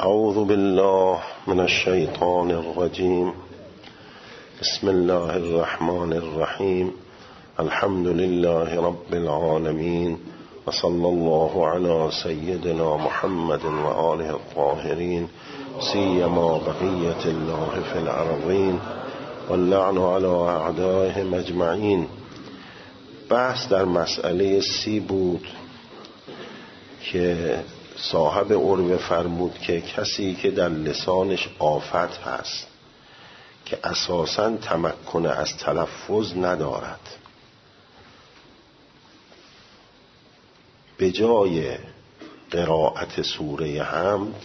اعوذ بالله من الشیطان الرجیم. بسم الله الرحمن الرحیم. الحمد لله رب العالمین و صلی الله علی سیدنا محمد و آله الطاهرین سیما بقیة الله فی الارضین واللعن علی اعدائهم اجمعین. بحث در مسئله 30 بود که صاحب عروه فرمود که کسی که در لسانش آفت هست که اساساً تمکن از تلفظ ندارد، به جای قرائت سوره حمد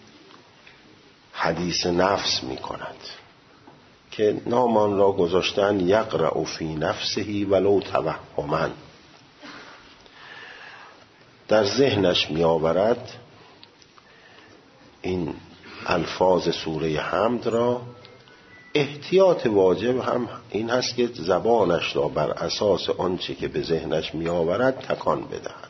حدیث نفس می کند که نامان را گذاشتن یقرأ فی نفسه ولو توهما، در ذهنش می آورد این الفاظ سوره حمد را. احتیاط واجب هم این هست که زبانش را بر اساس آنچه که به ذهنش می آورد تکان بدهد.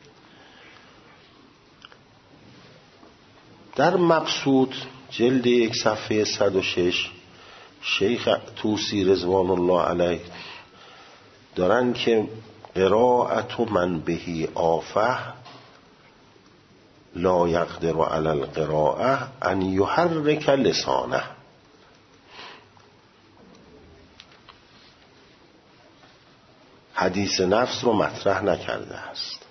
در مقصود جلد 1 صفحه 106 شیخ طوسی رضوان الله علیه دارن که قرائت من بهی آفه لا یقدر علی القراءه ان یحرک لسانه. حدیث نفس رو مطرح نکرده است.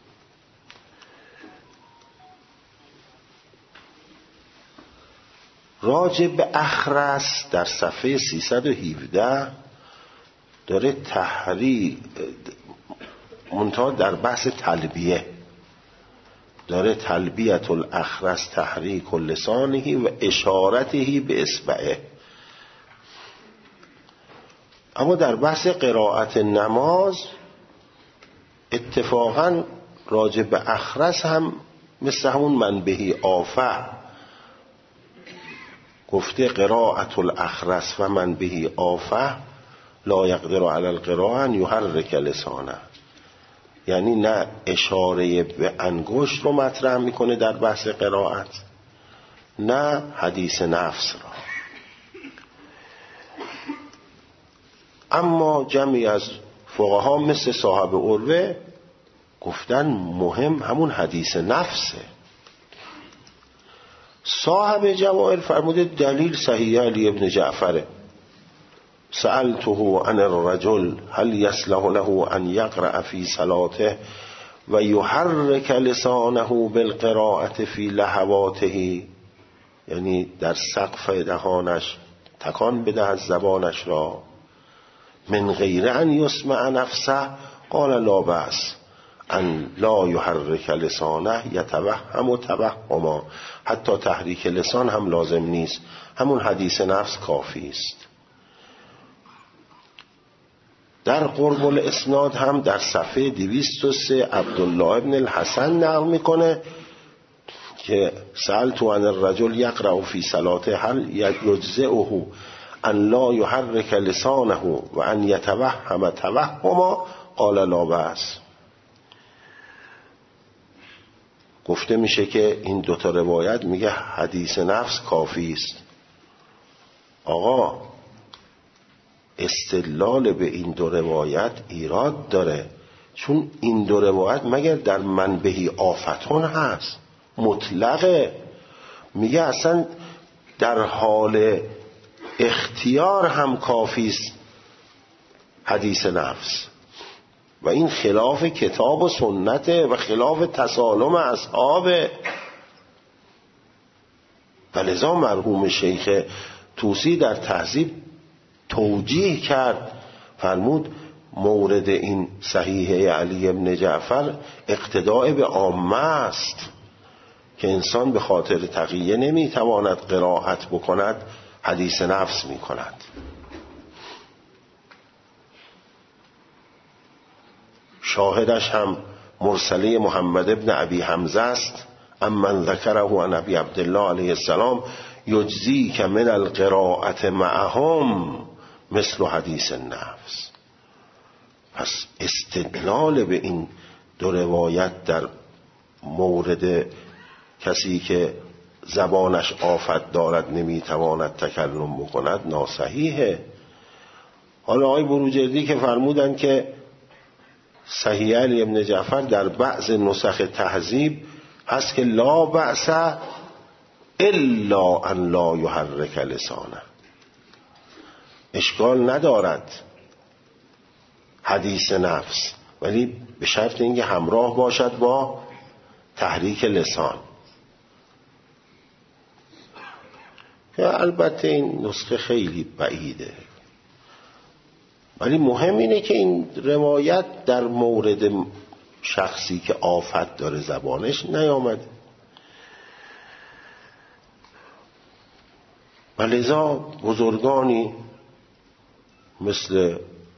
راجع به اخرس در صفحه 317 داره منتها در بحث تلبیه داره تلبیت الاخرس تحریک لسانه و اشارته به اصبعه. اما در بحث قرائت نماز اتفاقا راجع به اخرس هم مثل همون من بهی آفه گفته قرائت الاخرس و من بهی آفه لا یقدر علی القراءه ان یحرک لسانه، یعنی نه اشاره به انگشت رو مطرح میکنه در بحث قرائت، نه حدیث نفس را. اما جمعی از فقها مثل صاحب عروه گفتن مهم همون حدیث نفسه. صاحب جواهر فرموده دلیل صحیح علی ابن جعفره. سألته عن الرجل هل يصلح له ان يقرأ في صلاته و يحرك لسانه بالقراءة في لهواته، یعنی در سقف دهانش تکان بده از زبانش را، من غیر ان يسمع نفسه. قال لا بأس ان لا يحرك لسانه يتوهم توهما، حتی تحریک لسان هم لازم نیست، همون حدیث نفس کافی است. در قرب الاسناد هم در صفحه 203 عبدالله ابن الحسن نقل میکنه که سألت عن الرجل یقرأ فی صلاته هل یجزئه ان لا يحرك لسانه و ان یتوهم توهما. قال لا بأس. گفته میشه که این دوتا روایت میگه حدیث نفس کافی است. آقا استدلال به این دو روایت ایراد داره، چون این دو روایت مگر در منبهی آفتون هست، مطلقه، میگه اصلا در حال اختیار هم کافی است حدیث نفس، و این خلاف کتاب و سنته و خلاف تسالم اصحابه. و لذا مرحوم شیخ طوسی در تهذیب توجیه کرد، فرمود مورد این صحیحه علی ابن جعفر اقتداء به عامه است که انسان به خاطر تقیه نمیتواند قرائت بکند، حدیث نفس میکند. شاهدش هم مرسله محمد ابن ابی حمزه است، امن ذکره عن ابی عبدالله علیه السلام یجزی که من القراءت معهم مثل حدیث نفس. پس استدلال به این دو روایت در مورد کسی که زبانش آفت دارد نمیتواند تکلم بکند ناصحیحه. حالا آقای بروجردی که فرمودن که صحیح علی ابن جعفر در بعض نسخ تهذیب هست که لا بأس الا ان لا یحرک لسانه، اشکال ندارد حدیث نفس، ولی به شرط اینکه همراه باشد با تحریک لسان. البته این نسخه خیلی بعیده، ولی مهم اینه که این روایت در مورد شخصی که آفت داره زبانش نیامده و لذا بزرگانی مثل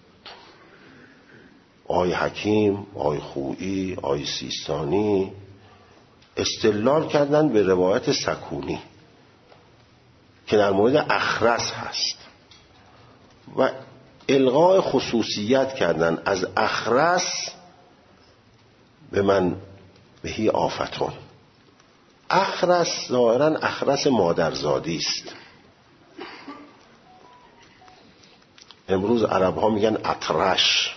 آقای حکیم، آقای خویی، آقای سیستانی استدلال کردن به روایت سکونی که در مورد اخرس هست و الغاء خصوصیت کردن از اخرس به من بهی آفتون. اخرس ظاهرا اخرس مادرزادی است. امروز عرب ها میگن اطرش.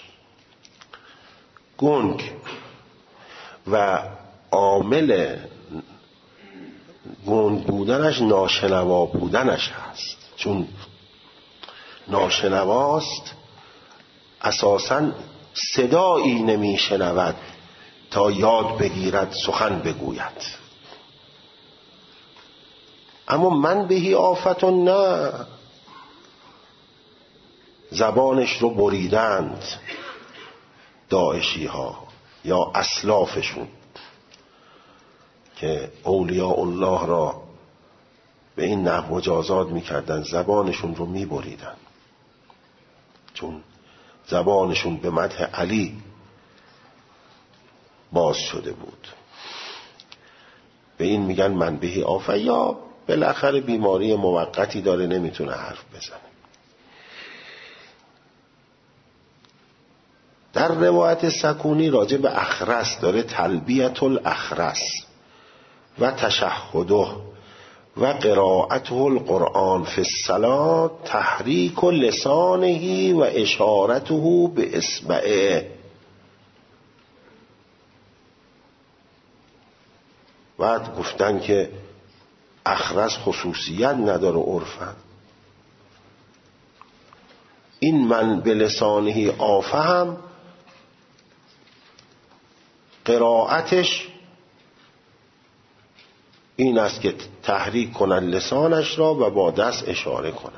گنگ و عامل گنگ بودنش ناشنوا بودنش هست، چون ناشنواست اساساً صدایی نمی شنود تا یاد بگیرد سخن بگوید. اما من بهی آفتون نه، زبانش رو بریدند داعشی ها یا اسلافشون که اولیاء الله را به این نحو مجازات میکردن، زبانشون رو میبریدن چون زبانشون به مدح علی باز شده بود. به این میگن منبهی آفت، یا بالاخره بیماری موقتی داره نمیتونه حرف بزنه. در روایت سکونی راجع به اخرس داره تلبیت الاخرس و تشهده و قراءته القرآن فی الصلاة تحریک لسانه و اشارته به اصبعه. بعد گفتن که اخرس خصوصیت نداره عرفا. این من به لسانه آفهم قرائتش این است که تحریک کنند لسانش را و با دست اشاره کنند.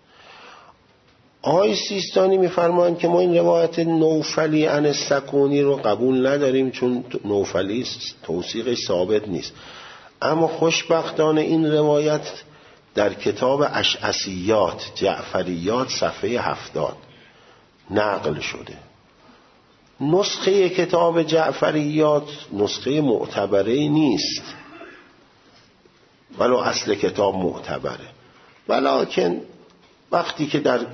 آقای سیستانی میفرمایند که ما این روایت نوفلی عن سکونی رو قبول نداریم چون نوفلی توثیقش ثابت نیست، اما خوشبختانه این روایت در کتاب اشعثیات جعفریات صفحه 70 نقل شده. نسخه کتاب جعفریات نسخه معتبره نیست، ولو اصل کتاب معتبره، ولکن وقتی که در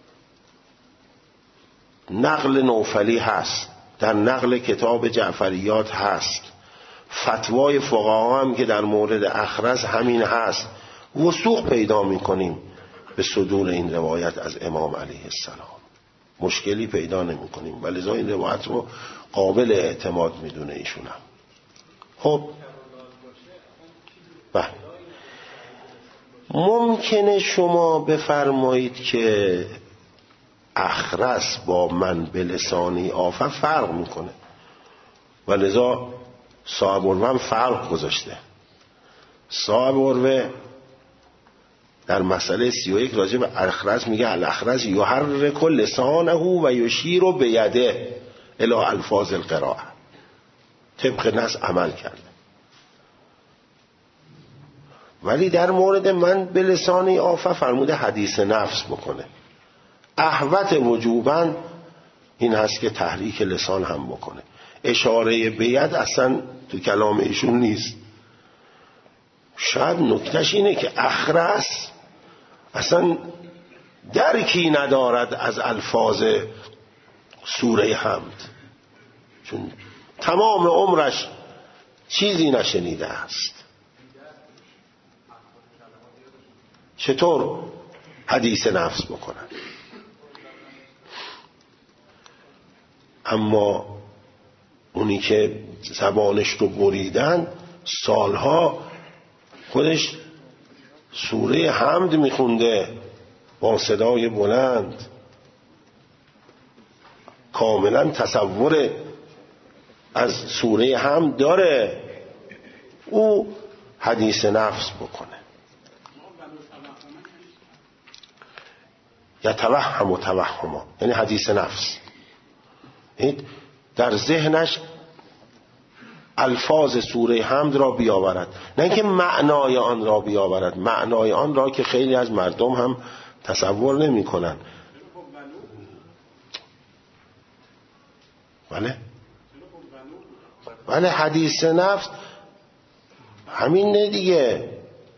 نقل نوفلی هست، در نقل کتاب جعفریات هست، فتوای فقها هم که در مورد اخرس همین هست، وثوق پیدا میکنیم به صدور این روایت از امام علیه السلام، مشکلی پیدا نمی کنیم، ولذا این روایت رو قابل اعتماد میدونه ایشون هم. خب ممکنه شما بفرمایید که اخرس با من به لسانی آفت فرق میکنه، ولذا صاحب عروه هم فرق گذاشته. صاحب عروه در مسئله 31 راجع به اخرس میگه الاخرس یحرک لسانه و یشیر بیده الی الفاظ القراءه، طبق نص عمل کرده. ولی در مورد من به لسانی آفت فرموده حدیث نفس بکنه. احوط وجوباً این هست که تحریک لسان هم بکنه. اشاره به ید اصلا تو کلام ایشون نیست. شاید نکتهش اینه که اخرس اصلا درکی ندارد از الفاظ سوره حمد، چون تمام عمرش چیزی نشنیده است. چطور حدیث نفس بکنن؟ اما اونی که زبانش رو بریدن سالها خودش سوره حمد میخونده با صدای بلند، کاملا تصور از سوره حمد داره، او حدیث نفس بکنه. یا توهم و توهما، یعنی حدیث نفس، در ذهنش الفاظ سوره حمد را بیاورد، نه اینکه معنای آن را بیاورد، معنای آن را که خیلی از مردم هم تصور نمی کنن. بله حدیث نفس همین دیگه.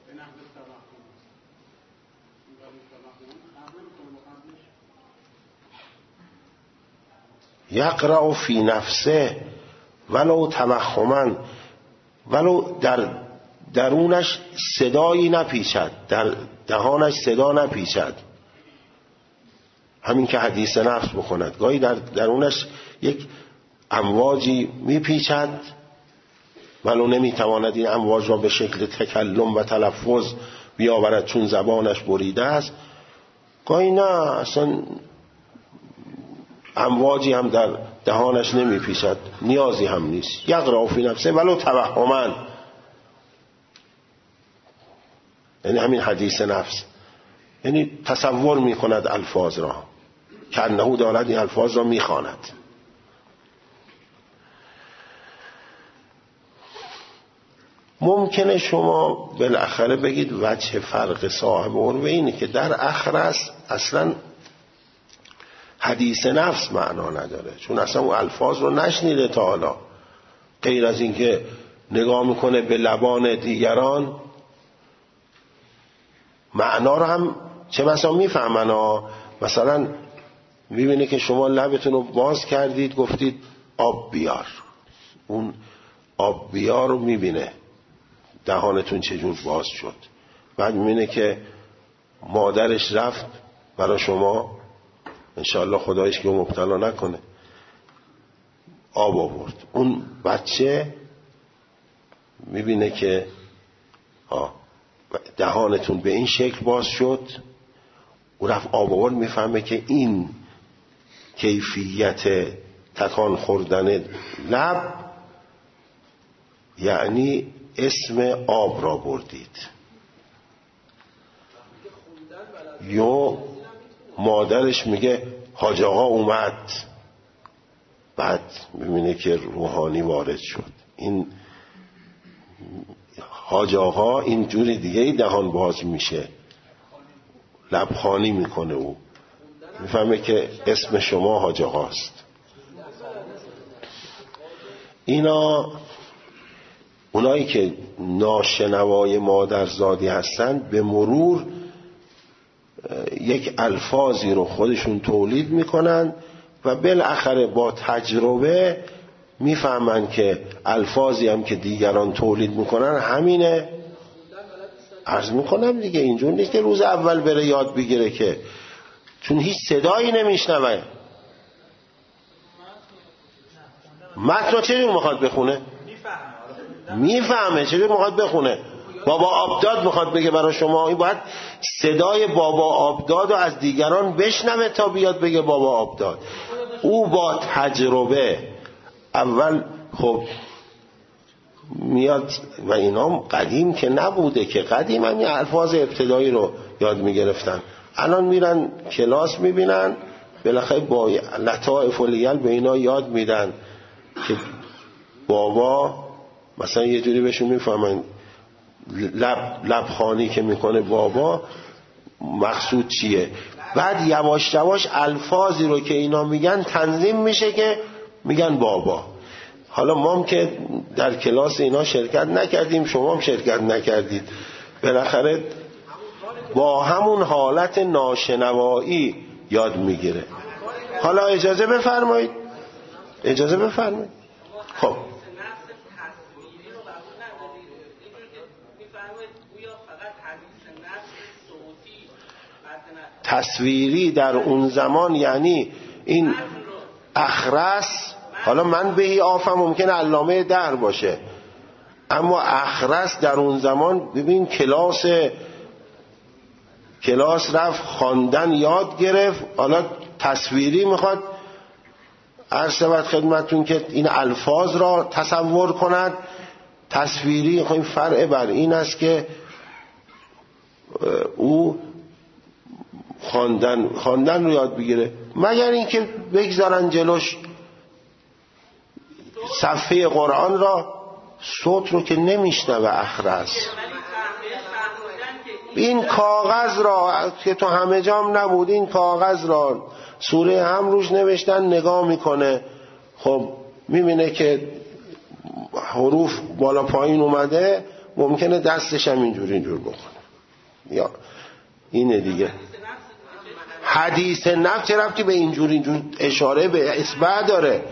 یقرأ فی نفسه ولو توهما، ولو در درونش صدایی نپیچد، در دهانش صدا نپیچد، همین که حدیث نفس بکند. گاهی در درونش یک امواجی میپیچد ولو نمیتواند این امواج را به شکل تکلم و تلفظ بیاورد چون زبانش بریده است. گاهی نه، اصلا امواجی هم در دهانش نمیپیچد، نیازی هم نیست. یقرأ فی نفسه ولو توهما، یعنی همین حدیث نفس، یعنی تصور میکند الفاظ را که انه دارد این الفاظ را میخواند. ممکنه شما بالاخره بگید وجه فرق صاحب عروه اینه که در اخرس اصلا حدیث نفس معنا نداره، چون اصلا اون الفاظ رو نشنیده تا حالا، غیر از این که نگاه میکنه به لبان دیگران معنا رو هم چه مثلا میفهمن. مثلا میبینه که شما لبتون رو باز کردید گفتید آب بیار، اون آب بیار رو میبینه دهانتون چجور باز شد. بعد میبینه که مادرش رفت برای شما، انشاءالله خدایش که مبتلا نکنه، آب آورد. اون بچه میبینه که دهانتون به این شکل باز شد، او رفت آب آورد، میفهمه که این کیفیت تکان خوردن لب یعنی اسم آب را بردید. یا مادرش میگه حاج آقا اومد، بعد میبینه که روحانی وارد شد. این حاج آقا این جوری دیگه دهان باز میشه، لبخانی میکنه، او میفهمه که اسم شما حاج آقاست. اونایی که ناشنوای مادرزادی هستند به مرور یک الفاظی رو خودشون تولید میکنن و بالاخره با تجربه میفهمن که الفاظی هم که دیگران تولید میکنن همینه. عرض میکنم دیگه اینجور نیست که روز اول بره یاد بگیره، که چون هیچ صدایی نمیشنوه. متن رو چجور میخواد بخونه؟ میفهمه چجور میخواد بخونه. بابا آبداد میخواد بگه برای شما، این باید صدای بابا آبداد رو از دیگران بشنوه تا بیاد بگه بابا آبداد. او با تجربه اول خب میاد و اینا قدیم که نبوده، که قدیم هم این الفاظ ابتدایی رو یاد میگرفتن. الان میرن کلاس میبینن بالاخره با لطائف الیل به اینا یاد میدن که بابا مثلا یه جوری بهشون میفهمن لبخانی که میکنه بابا مقصود چیه. بعد یواش یواش الفاظی رو که اینا میگن تنظیم میشه که میگن بابا. حالا ما هم که در کلاس اینا شرکت نکردیم، شما هم شرکت نکردید، بالاخره با همون حالت ناشنوایی یاد میگیره. حالا اجازه بفرمایید. خب تصویری در اون زمان یعنی این اخرس. حالا من بهی آفم ممکنه علامه دهر باشه، اما اخرس در اون زمان ببین کلاس رفت خواندن یاد گرفت، حالا تصویری میخواد عرض شود خدمتون که این الفاظ را تصور کند. تصویری خواهیم فرع بر این است که او خواندن رو یاد بگیره، مگر اینکه بگذارن جلوش صفحه قرآن را، صوت رو که نمیشنوه اخرس. این کاغذ را که تو همه جام نبود، این کاغذ را سوره هم روش نوشتن، نگاه میکنه، خب میبینه که حروف بالا پایین اومده، ممکنه دستش هم اینجور بکنه. یا اینه دیگه. حدیث نفس چه ربطی به اینجور اشاره به اصبع داره؟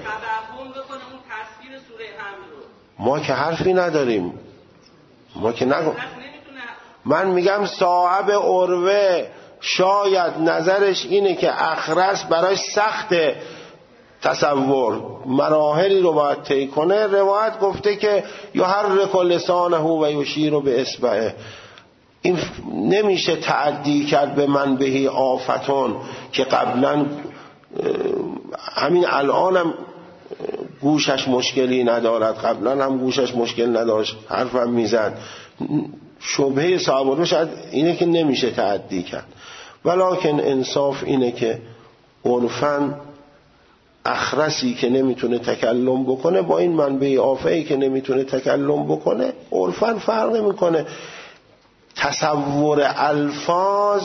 ما که حرفی نداریم، ما که نگم. من میگم صاحب عروه شاید نظرش اینه که اخرس برای سخت تصور مراحلی رو باید طی کنه. روایت گفته که یحرک لسانه و یشیر به اصبعه. این نمیشه تعدی کرد به من بهی آفتون که قبلا همین الانم گوشش مشکلی ندارد، قبلا هم گوشش مشکل نداشت، حرفم میزد. شبهه صحابه شاید اینه که نمیشه تعدی کرد، ولکن انصاف اینه که عرفاً اخرسی که نمیتونه تکلم بکنه با این منبع آفهی که نمیتونه تکلم بکنه عرفاً فرق نمیکنه. تصور الفاظ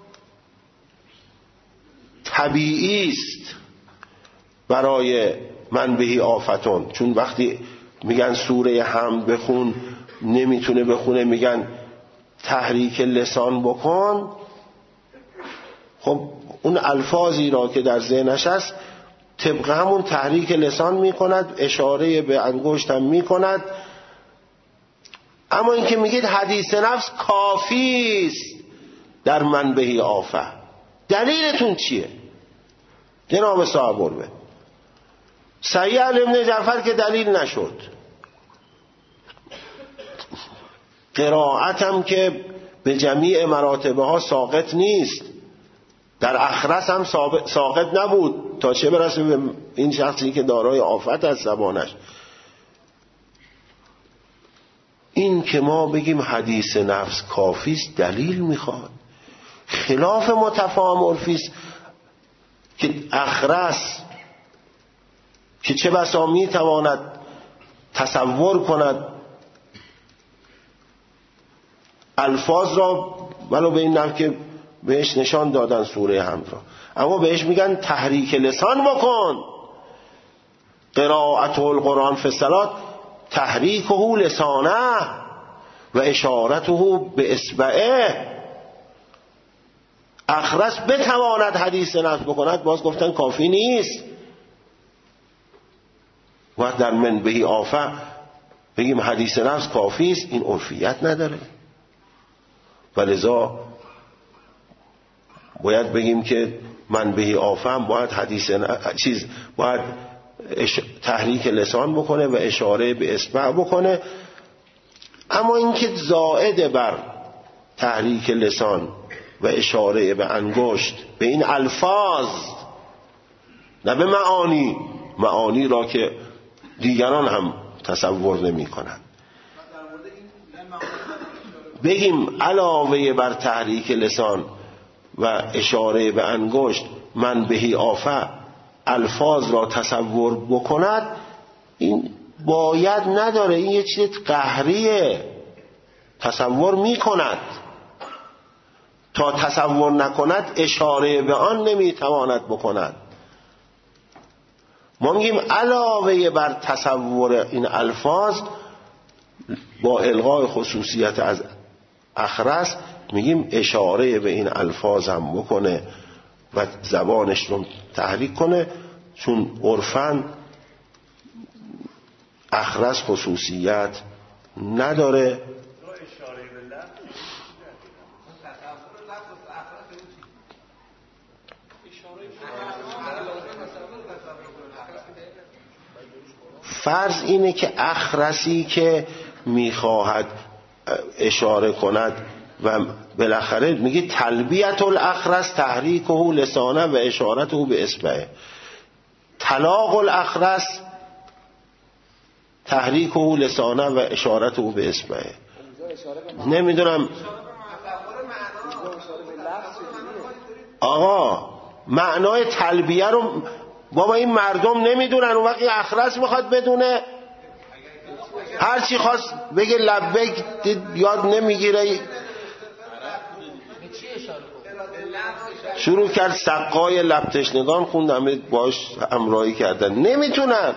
طبیعی است برای منبع آفتون، چون وقتی میگن سوره حمد بخون نمیتونه بخونه، میگن تحریک لسان بکن، خب اون الفاظی را که در ذهنش هست طبق همون تحریک لسان میکند، اشاره به انگشت هم میکند. اما این که میگید حدیث نفس کافی است در منبع آفه، دلیلتون چیه جناب صاحب عروه؟ سعی ابن جعفر که دلیل نشد، قرائتم که به جمیع مراتبه ها ساقط نیست، در اخرس هم ساقط نبود، تا چه برسه به این شخصی که دارای آفت از زبانش. این که ما بگیم حدیث نفس کافیست دلیل میخواد، خلاف متفاهم عرفیست که اخرس که چه بسا میتواند تصور کند الفاظ را، ولو به این نحو که بهش نشان دادن سوره حمد را، اما بهش میگن تحریک لسان بکن. قرائت القرآن فی الصلاة تحریکه لسانه و اشارته به اصبعه. اخرس بتواند حدیث نفس بکند، باز گفتن کافی نیست. و در منبع آفه بگیم حدیث نفس کافی است، این عرفیت نداره. ولذا باید بگیم که منبع آفه هم باید باید تحریک لسان بکنه و اشاره به اصبع بکنه. اما اینکه زائد بر تحریک لسان و اشاره به انگشت به این الفاظ، نه به معانی را که دیگران هم تصور نمی کنند، بگیم علاوه بر تحریک لسان و اشاره به انگشت منبع آفه الفاظ را تصور بکند، این باید نداره، این یه چیز قهریه. تصور می کند، تا تصور نکند اشاره به آن نمی تواند بکند. ما میگیم علاوه بر تصور این الفاظ با الغای خصوصیت از اخرس میگیم اشاره به این الفاظ هم بکنه و زبانش رو تحریک کنه، چون عرفاً اخرس خصوصیت نداره. فرض اینه که اخرسی که میخواهد اشاره کند و بالاخره میگه تلبیت الاخرس تحریکه لسانه و اشارته به اصبعه. طلاق الاخرس تحریکه لسانه و اشارته به اصبعه. نمیدونم آقا معنای تلبیه رو بابا این مردم نمیدونن، اون وقتی اخرس میخواد بدونه هرچی خواست بگه لبیک یاد نمیگیره، شروع کرد سقای لب تشنگان خوند، همه باش همراهی کردن، نمیتونن.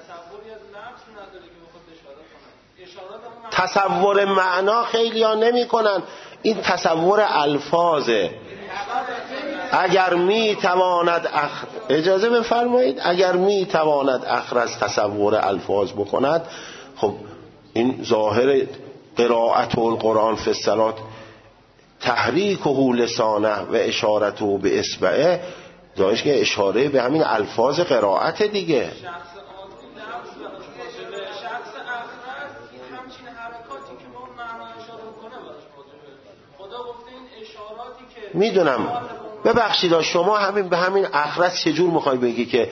تصور معنا خیلی ها نمی کنن، این تصور الفاظه. اگر می تواند اجازه بفرمایید، اگر می تواند اخرس تصور الفاظ بکند، خب این ظاهر قرائت القرآن فی الصلاة تحریکه لسانه و اشارته به اصبعه، ظاهرش که اشاره به همین الفاظ قرائت دیگه. میدونم، ببخشید شما همین به همین اخرس چجور میخوای بگی که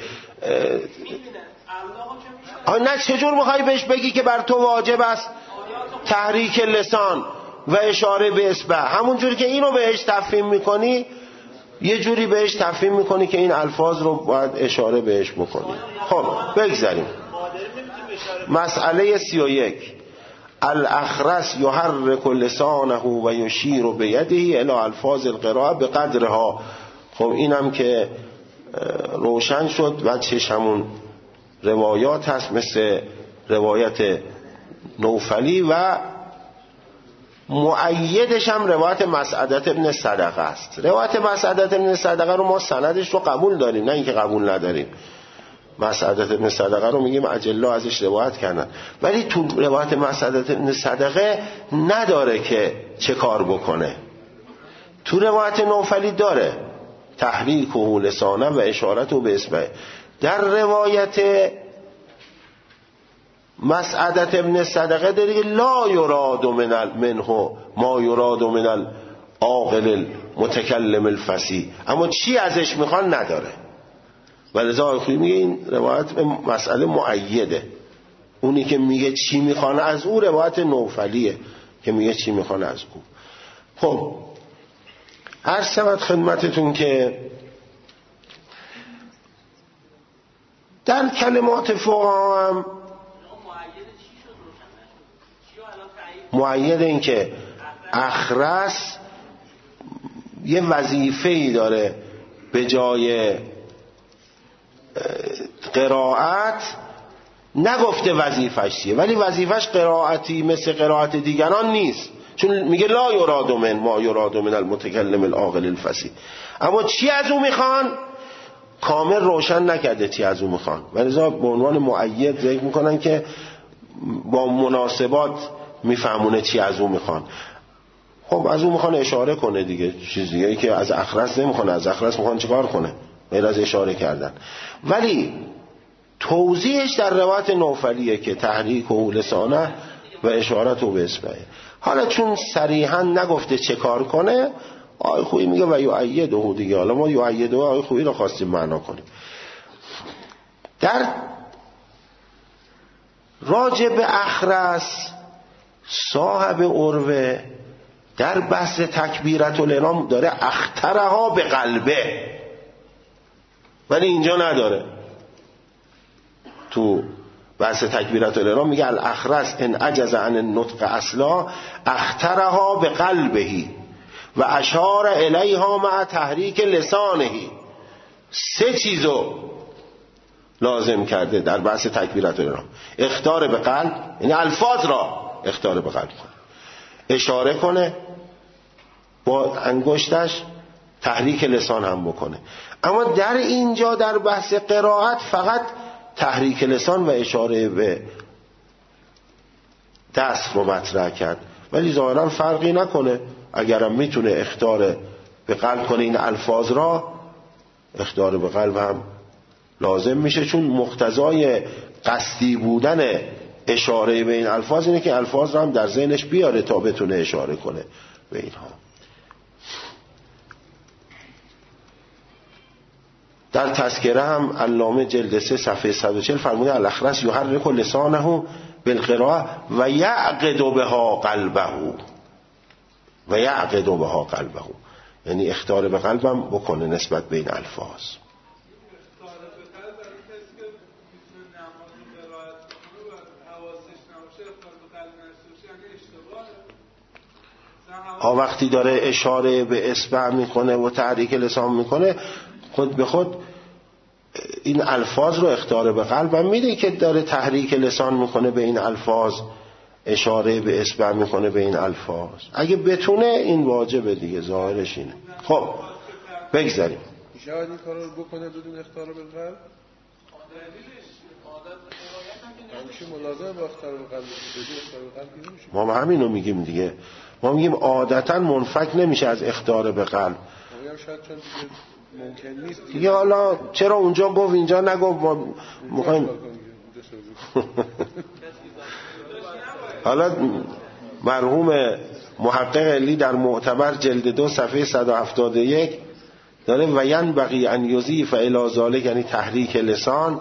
نه چجور میخوای بهش بگی که بر تو واجب است تحریک لسان و اشاره به اصبع؟ همون جوری که اینو بهش تفهیم میکنی یه جوری بهش تفهیم میکنی که این الفاظ رو باید اشاره بهش بکنی. خب بگذاریم مسئله 31. الاخرس یحرک لسانه و یشیر بیده الی الفاظ القراءه بقدرها. خب اینم که روشن شد و چشمون روایات هست مثل روایت نوفلی و مؤیدش هم روایت مسعدة ابن صدقه است. روایت مسعدة ابن صدقه رو ما سندش رو قبول داریم، نه اینکه قبول نداریم. مسعدة ابن صدقه رو میگیم اجلا ازش روایت کردن، ولی تو روایت مسعدة ابن صدقه نداره که چه کار بکنه. تو روایت نوفلی داره تحریکه لسانه و اشارته به اصبعه. در روایت مسعدة ابن صدقه داره لا یراد منه ما یراد من العاقل المتکلم الفصیح، اما چی ازش میخوان نداره. ولذا خویی میگه این روایت به مسئله مؤیده. اونی که میگه چی میخوان از او روایت نوفلیه که میگه چی میخوان از او. خب عرض شود خدمتتون که در کلمات فقها هم مؤید این که اخرس یه وظیفه‌ای داره به جای قرائت، نگفته وظیفش چیه، ولی وظیفش قرائتی مثل قرائت دیگران نیست، چون میگه لا یراد من ما یراد من المتکلم العاقل الفصیح. اما چی از او میخوان کامل روشن نکرده چی از او میخوان، ولذا به عنوان مؤید ذکر میکنن که با مناسبات میفهمونه چی از او میخوان. خب از او میخوان اشاره کنه دیگه، چیز دیگه ای که از اخرس نمیخوان. از اخرس میخوان چیکار کنه غیر از اشاره کردن؟ ولی توضیحش در روایت نوفلیه که تحریک و لسانه و اشارت و به اصبعه. حالا چون صریحا نگفته چه کار کنه، آقای خویی میگه و یؤیده دیگه. حالا ما یؤیده آقای خویی رو خواستیم معنا کنیم. در راجع به اخرس صاحب عروه در بحث تکبیرت الاحرام داره اخترها به قلبه، ولی اینجا نداره. تو بحث تکبیرت الاحرام میگه الاخرس ان عجز عن النطق اصلا اخترها به قلبه و اشار الیها مع تحریک لسانه. 3 چیزو لازم کرده در بحث تکبیرت الاحرام: اخطار به قلب، یعنی الفاظ را اخطار به قلب کنه، اشاره کنه با انگشتش، تحریک لسان هم بکنه. اما در اینجا در بحث قرائت فقط تحریک لسان و اشاره به دست رو مطرح کرد، ولی ظاهرا فرقی نکنه. اگرم میتونه اخطار به قلب کنه این الفاظ را، اخطار به قلب هم لازم میشه، چون مقتضای قصدی بودن اشاره به این الفاظ اینه که الفاظ رو هم در ذهنش بیاره تا بتونه اشاره کنه به اینها. در تذکره هم علامه جلد 3 صفحه 140 فرموده الاخرس یحرک لسانه بالقراءه و یعقد بها قلبه و یعقد بها قلبه، یعنی اخطار به قلبم بکنه نسبت به این الفاظ. وقتی داره اشاره به اصبع میکنه و تحریک لسان میکنه، خود به خود این الفاظ رو اخطار به قلبم میده که داره تحریک لسان میکنه به این الفاظ، اشاره به اصبع میکنه به این الفاظ. اگه بتونه این واجبه دیگه، ظاهرش اینه. خب بگذاریم. شاید این کارو بکنه بدون اخطار به قلب؟ همیشه ملازم با اخطار به قلب، بدون اخطار به قلب نمیشه. ما همینو میگیم دیگه. ما میگیم عادتا منفک نمیشه از اخطار به قلب. شاید چون ممکن نیست دیگه. حالا چرا اونجا گفت اینجا نگفت؟ ما میخوایم حالا مرحوم محقق علی در معتبر جلد 2 صفحه 171 داره و ینبغی ان یضیف الی ذلک، یعنی تحریک لسان،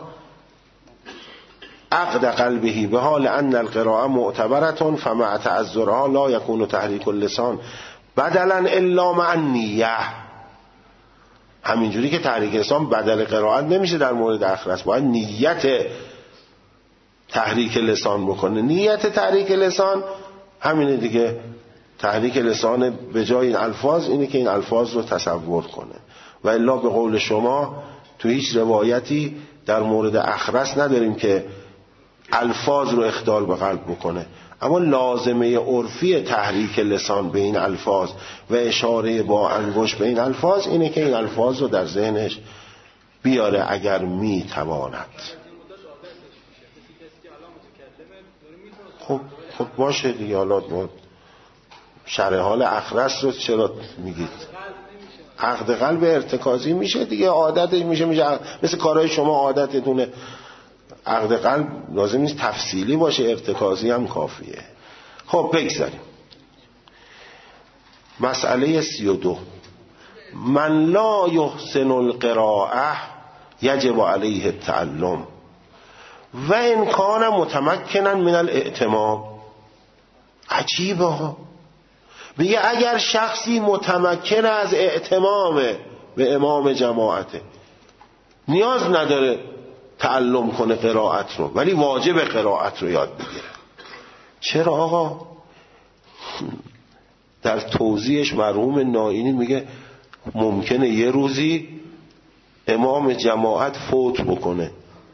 عقد قلبه به حال ان القراءه معتبره فمع تعذرها لا یکون تحریک اللسان بدلا الا مع النیه. همینجوری که تحریک لسان بدل قرائت نمیشه در مورد اخرس، باید نیت تحریک لسان بکنه. نیت تحریک لسان همینه دیگه، تحریک لسان به جای این الفاظ اینه که این الفاظ رو تصور کنه. و الا به قول شما تو هیچ روایتی در مورد اخرس نداریم که الفاظ رو اخطار به قلب بکنه، اما لازمه عرفی تحریک لسان به این الفاظ و اشاره با انگشت به این الفاظ اینه که این الفاظ رو در ذهنش بیاره اگر میتواند. خب باشه دیگه. حالا شرح حال اخرس رو چرا میگید؟ عقد قلب ارتکازی میشه دیگه، عادتش میشه مثل کارهای شما عادتتونه. عقد قلب لازم نیست تفصیلی باشه، ارتکازی هم کافیه. خب بگذاریم. مسئله 32 من لا یحسن القراءه یجب علیه التعلم و ان کان متمکنا من الاعتمام. عجیبه ها، میگه اگر شخصی متمکن از اعتمام به امام جماعته، نیاز نداره تعلم کنه قرائت رو، ولی واجب قرائت رو یاد بگیره. چرا آقا؟ در توضیحش مرحوم نائینی میگه ممکنه یه روزی امام جماعت فوت بکنه،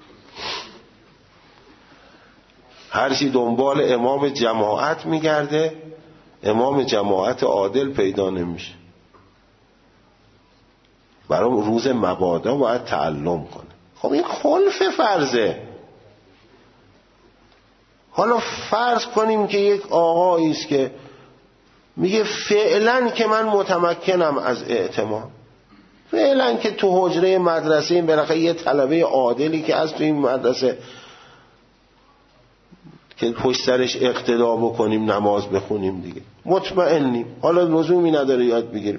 هرچی دنبال امام جماعت میگرده امام جماعت عادل پیدا نمیشه. برای روز مبادا باید تعلم کنه. خب این خلف فرضه. حالا فرض کنیم که یک آقایی است که میگه فعلا که من متمکنم از اعتماد، فعلا که تو حجره مدرسه این بالاخره یه طلبه عادلی که از تو این مدرسه که پشت سرش اقتدا بکنیم نماز بخونیم دیگه، مطمئنیم، حالا لزومی نداره یاد بگیریم.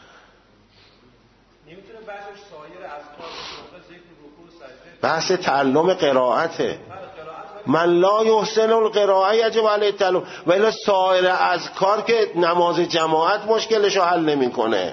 نمیتونه بحثش سایر اذکار ذکر رکوع سجده بحث تعلم قرائته. من لا یحسن القراءه یجب علیه التعلم، ولی سایر اذکار که نماز جماعت مشکلشو حل نمیکنه.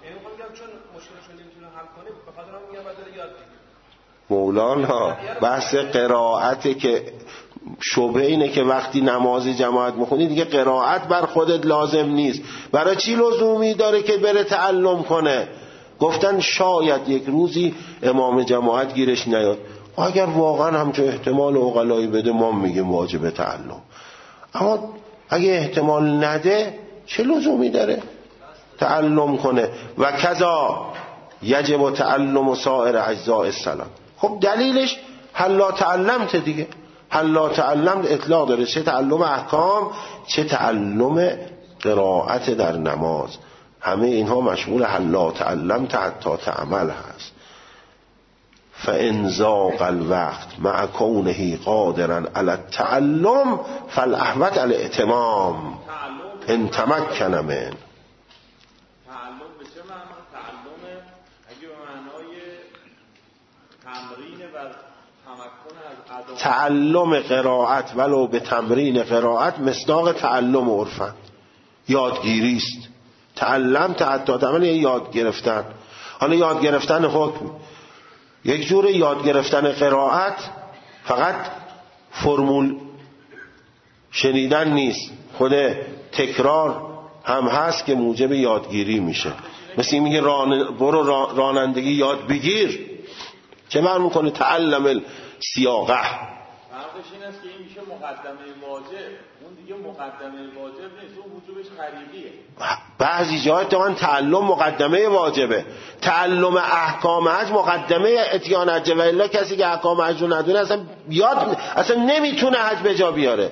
مولانا بحث قرائته که شبه اینه که وقتی نماز جماعت میخونی دیگه قرائت بر خودت لازم نیست، برای چی لزومی داره که بره تعلم کنه؟ گفتن شاید یک روزی امام جماعت گیرش نیاد، اگر واقعا همچون احتمال عقلایی بده ما میگیم واجب تعلم، اما اگه احتمال نده چه لزومی داره تعلم کنه؟ و کذا یجب تعلم سائر اجزاء السلام. خب دلیلش حلا تعلمت دیگه، حلا تعلمت اطلاق داره، چه تعلم احکام چه تعلم قرائت در نماز، همه اینها مشمول حلا تعلمت حتی تعمل هست. فإن ضاق الوقت مع كونه قادرا على التعلم فالأحوط الاتمام ان تمکن من. تعلم به چه معنی؟ تعلم اگه به معنای تمرین و تمکن از تعلم قرائت ولو به تمرین قرائت مصداق تعلم عرفن، یادگیری است. تعلم تعلم یاد گرفتن. حالا یاد گرفتن حکم یک جور یاد گرفتن قرائت فقط فرمول شنیدن نیست، خود تکرار هم هست که موجب یادگیری میشه. مثل این میگه برو رانندگی یاد بگیر، چه معنی میکنه؟ تعلم السیاقه. فرقش این است که این میشه مقدمه واجب، اون دیگه مقدمه واجب نیست، اون وجوبش خریدیه. بعضی جاها تا تعلم مقدمه واجبه، تعلم احکام حج مقدمه اتیان حج، و الا کسی که احکام حج رو ندونه اصلا نمیتونه حج به جا بیاره.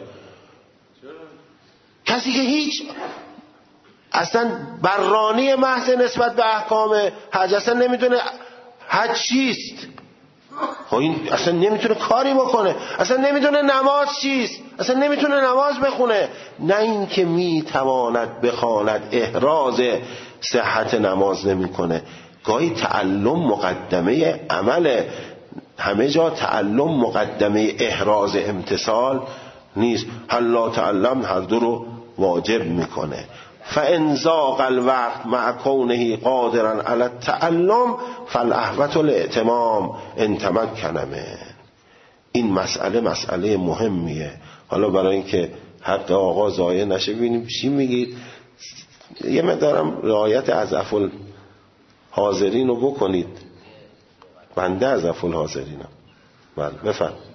کسی که هیچ اصلا بررانی محض نسبت به احکام حج اصلا نمیدونه حج چیست، خب این اصلا نمیتونه کاری بکنه، اصلا نمیدونه نماز چیست، اصلا نمیتونه نماز بخونه، نه اینکه میتواند بخواند احراز صحت نماز نمیکنه. گاهی تعلم مقدمه عمل، همه جا تعلم مقدمه احراز امتثال نیست. حالا تعلم هر دو رو واجب میکنه. فإن ضاق الوقت مع كونه قادرا على التعلم فالأحوط الاتمام ان تمکن منه. این مسئله مهمیه. حالا برای اینکه حق آقا ضایع نشه ببینیم چی میگید. یه مقدارم رعایت اضعف الحاضرین رو بکنید. بنده اضعف الحاضرینم. بله بفرمایید.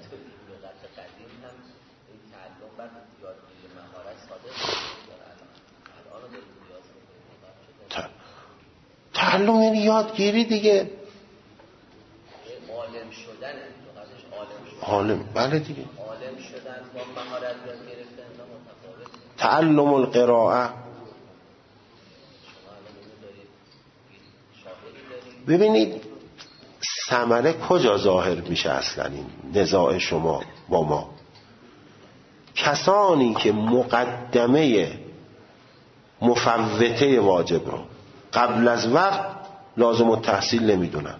تعلم یعنی یادگیری دیگه. عالم شدن، عالم بله دیگه. عالم شدن با مهارت یاد گرفتن متفاوت. تعلم القراءه. ببینید ثمره کجا ظاهر میشه اصلا این نزاع شما با ما؟ کسانی که مقدمه مفوته واجب رو قبل از وقت لازم التحصیل نمیدونن،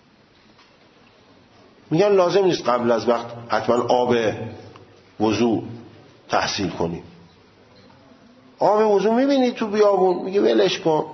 میگن لازم نیست قبل از وقت حتما آب وضو تحصیل کنیم. آب وضو میبینی تو بیابون، میگه ولش کن،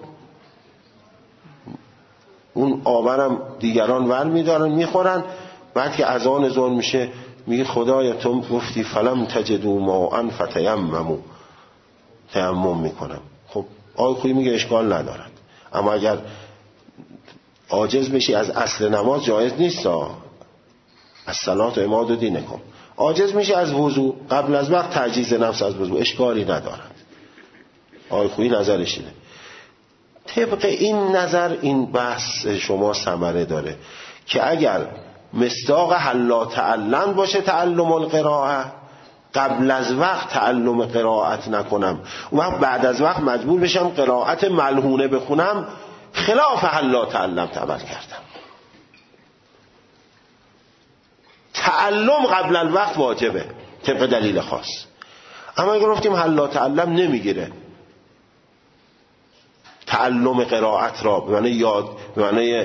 اون آبرم دیگران ور میدارن میخورن. بعد که اذان ظهر میشه میگه خدایا تو گفتی فلم تجدوا ماء فتیمموا، تیمم میکنم. خب آقای خویی میگه اشکال ندارد، اما اگر عاجز بشی از اصل نماز جایز نیست. از صلات و عماد دینکم عاجز میشه از وضو قبل از وقت، تعجیز نفس از وضو اشکالی ندارد. آقای خویی نظرش اینه. طبق این نظر این بحث شما ثمره داره که اگر مصداق حلا تعلم باشه تعلم القراءه، قبل از وقت تعلم قرائت نکنم و بعد از وقت مجبور بشم قرائت ملحونه بخونم، خلاف حلا تعلم عمل کردم. تعلم قبل الوقت واجبه طبق دلیل خاص، اما اگر گفتیم حلا تعلم نمیگیره تعلم قرائت را به معنی یاد، به معنی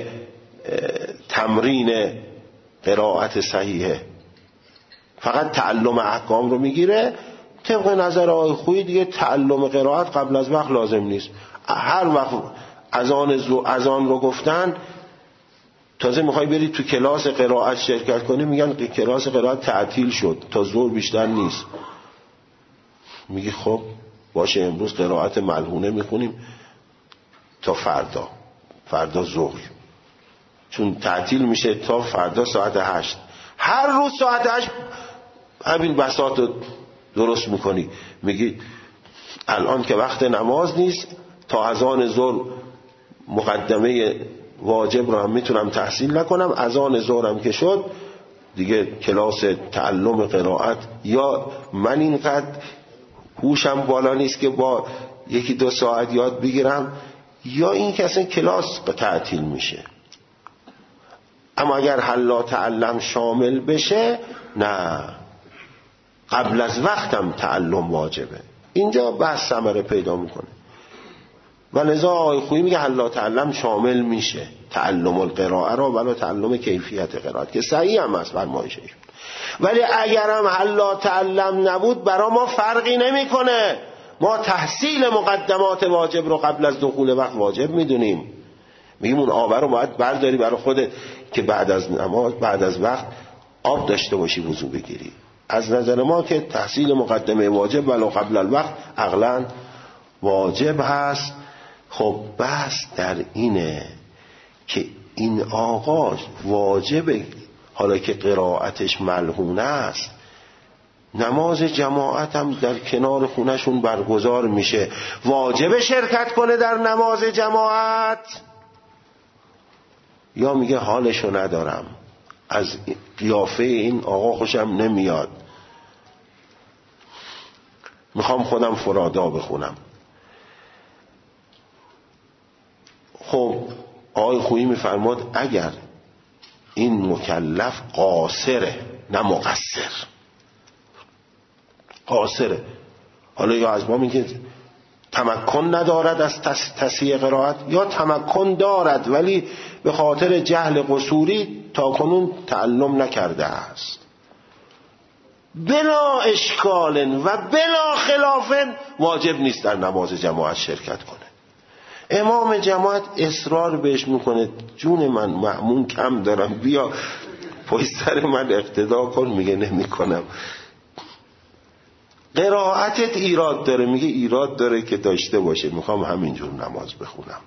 تمرین قرائت صحیحه، فقط تعلم احکام رو میگیره، طبق نظر آقای خویی دیگه تعلم قرائت قبل از وقت لازم نیست. هر وقت اذان رو گفتن تازه میخوای بری تو کلاس قرائت شرکت کنی، میگن کلاس قرائت تعطیل شد تا ظهر بیشتر نیست. میگی خب باشه امروز قرائت ملحونه میخونیم تا فردا ظهر، چون تعطیل میشه تا فردا ساعت 8. هر روز ساعت 8 همین بساط رو درست میکنی، میگی الان که وقت نماز نیست تا اذان ظهر مقدمه واجب رو هم میتونم تحصیل نکنم، اذان ظهرم که شد دیگه کلاس تعلم قرائت، یا من اینقدر هوشم بالا نیست که با 1-2 ساعت یاد بگیرم، یا این که اصلا کلاس تعطیل میشه. اما اگر حلا تعلم شامل بشه نه، قبل از وقتم تعلم واجبه. اینجا بحث ثمره پیدا میکنه و لذا آقای خویی میگه حلا تعلم شامل میشه تعلم القراءه را ولی تعلم کیفیت قرائت، که صحیح هم است فرمایشش. ولی اگرم حلا تعلم نبود برای ما فرقی نمیکنه، ما تحصیل مقدمات واجب رو قبل از دخول وقت واجب میدونیم. میگیم اون آب رو باید برداری برای خودت که بعد از نماز بعد از وقت آب داشته باشی وضو بگیری. از نظر ما که تحصیل مقدمه واجب ولو قبل الوقت عقلاً واجب هست. خب بحث در اینه که این آقا واجبه، حالا که قرائتش ملحونه است، نماز جماعت هم در کنار خونهشون برگزار میشه، واجب شرکت کنه در نماز جماعت؟ یا میگه حالشو ندارم، از قیافه این آقا خوشم نمیاد، میخوام خودم فرادا بخونم. خب آقای خویی میفرماد اگر این مکلف قاصره نه مقصر، قاصره، حالا یا از ما میگه تمکن ندارد از تصحیح قرائت، یا تمکن دارد ولی به خاطر جهل قصوری تا کنون تعلم نکرده است، بلا اشکال و بلا خلاف واجب نیست در نماز جماعت شرکت کنه. امام جماعت اصرار بهش میکنه جون من مأمون کم دارم بیا پشت سر من اقتدا کن، میگه نمیکنم. قرائتت ایراد داره، میگه ایراد داره که داشته باشه، میخوام همینجور نماز بخونم.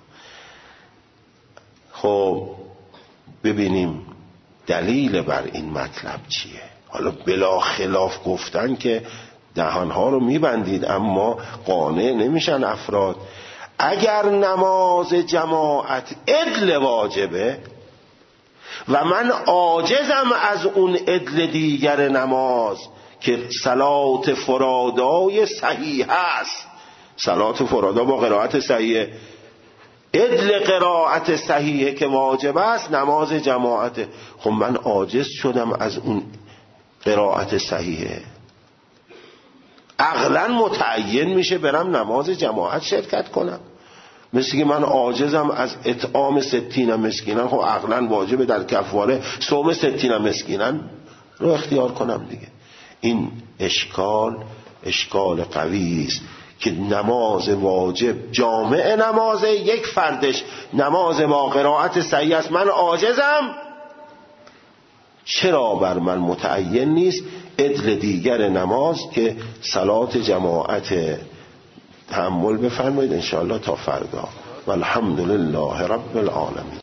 خب ببینیم دلیل بر این مطلب چیه. حالا بلا خلاف گفتن که دهانها رو میبندید، اما قانع نمیشن افراد. اگر نماز جماعت عدل واجبه و من عاجزم از اون عدل دیگر نماز که صلات فرادای صحیح است، صلات فرادا با قرائت صحیح، عدل قرائت صحیح که واجب است نماز جماعت، خب من عاجز شدم از اون قرائت صحیحه، عقلاً متعین میشه برم نماز جماعت شرکت کنم. مثل که من عاجزم از اطعام 60 مسکینان، خب عقلاً واجب در کفاره صوم 60 مسکینان رو اختیار کنم دیگه. این اشکال قوی است که نماز واجب جامع نماز یک فردش نماز با قرائت صحیح است، من عاجزم، چرا بر من متعین نیست عدل دیگر نماز که صلات جماعت؟ تأمل بفرمایید انشاءالله تا فردا. والحمدلله رب العالمین.